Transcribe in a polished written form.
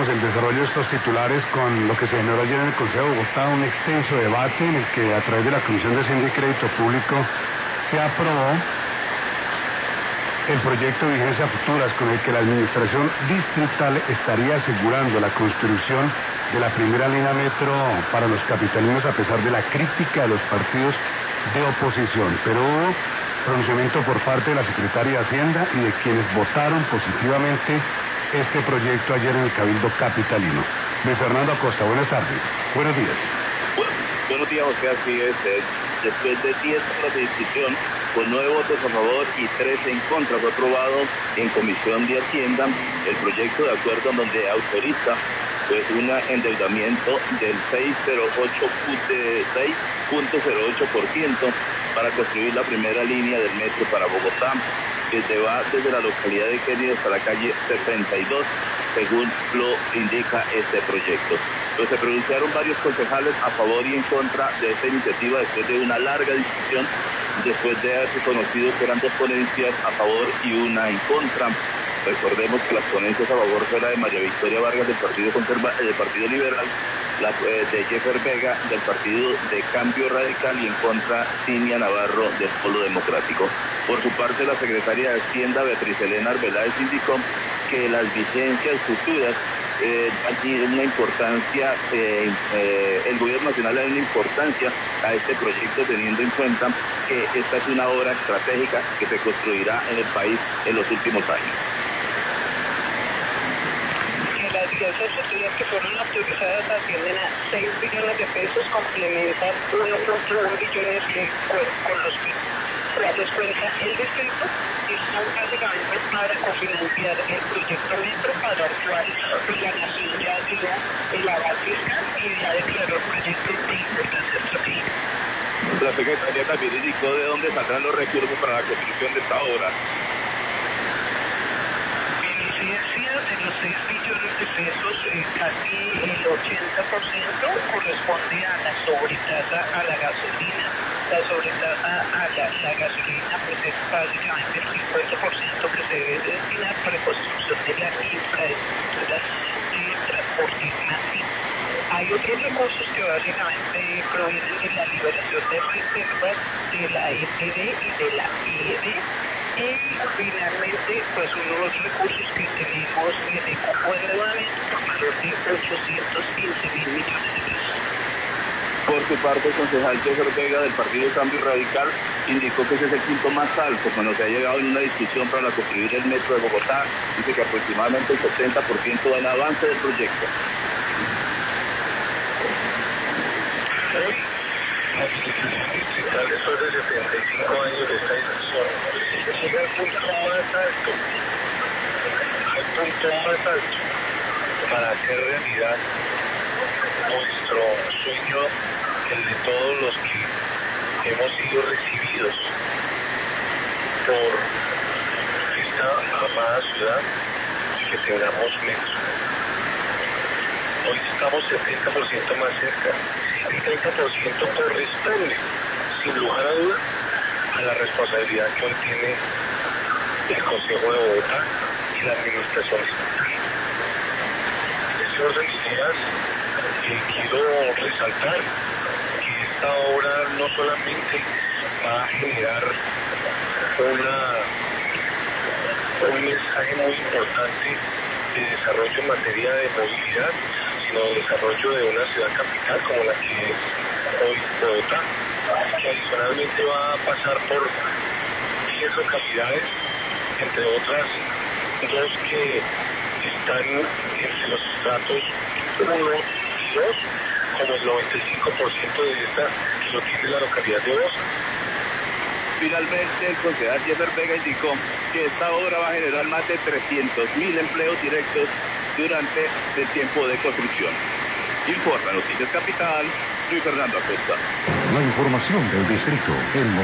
pues el desarrollo de estos titulares con lo que se generó ayer en el Consejo de Bogotá, un extenso debate en el que a través de la Comisión de Hacienda y Crédito Público se aprobó el proyecto de vigencia futuras con el que la administración distrital estaría asegurando la construcción de la primera línea metro para los capitalinos a pesar de la crítica de los partidos de oposición. Pero hubo pronunciamiento por parte de la Secretaria de Hacienda y de quienes votaron positivamente este proyecto ayer en el Cabildo Capitalino. Luis Fernando Acosta, buenas tardes. Buenos días. Buenos días, José. Así es. Después de 10 horas de discusión, con 9 votos a favor y 3 en contra, fue aprobado en Comisión de Hacienda el proyecto de acuerdo en donde autoriza pues un endeudamiento del 6.08% para construir la primera línea del metro para Bogotá, que se va desde la localidad de Kennedy hasta la calle 72, según lo indica este proyecto. Pues se pronunciaron varios concejales a favor y en contra de esta iniciativa después de una larga discusión, después de haberse conocido que eran 2 ponencias a favor y una en contra. Recordemos que las ponencias a favor fue la de María Victoria Vargas del Partido Liberal, la de Jeffer Vega del Partido de Cambio Radical y en contra Cinia Navarro del Polo Democrático. Por su parte, la secretaria de Hacienda, Beatriz Elena Arbeláez, indicó que las vigencias futuras aquí una importancia, el gobierno nacional da una importancia a este proyecto teniendo en cuenta que esta es una obra estratégica que se construirá en el país en los últimos años. Las vigencias futuras que fueron autorizadas ascienden a 6 billones de pesos, complementan 1.1 billones con los que descuenta el distrito y son básicamente para cofinanciar el proyecto metro, para el cual la nación ya dio el aval fiscal y ya declaró proyectos de importancia estratégica. La secretaría también indicó de dónde saldrán los recursos para la construcción de esta obra. De los 6 billones de pesos, casi el 80% corresponde a la sobretasa a la gasolina. La sobretasa a la gasolina pues es básicamente el 50% que se debe destinar para la construcción de la infraestructura de transporte masivo. Hay otros recursos que básicamente provienen de la liberación de reservas de la EPD y de la IED. Y finalmente, pues unos recursos que tenemos de cupo de endeudamiento por valor de 815.000 millones de pesos. Por su parte, el concejal Jeffer Vega del Partido Cambio Radical indicó que ese es el punto más alto cuando se ha llegado en una discusión para construir el metro de Bogotá. Dice que aproximadamente el 70% va en avance del proyecto. Las instituciones distritales después de 75 años de esta discusión llega al punto más alto para hacer realidad nuestro sueño, el de todos los que hemos sido recibidos por esta amada ciudad y que tengamos metro. Hoy estamos 70% más cerca. El 30% corresponde, sin lugar a duda, a la responsabilidad que hoy tiene el Consejo de Bogotá y la Administración Distrital. En ese orden de ideas, quiero resaltar que esta obra no solamente va a generar un mensaje muy importante de desarrollo en materia de movilidad, sino de desarrollo de una ciudad capital como la que es hoy Bogotá, que adicionalmente va a pasar por 10 localidades, entre otras 2 que están entre los estratos 1 y 2, como el 95% de estas que lo tiene la localidad de Boston. Finalmente, el concejal Jeffer Vega indicó que esta obra va a generar más de 300.000 empleos directos durante el tiempo de construcción. Informa Noticias Capital, Luis Fernando Acosta. La información del distrito.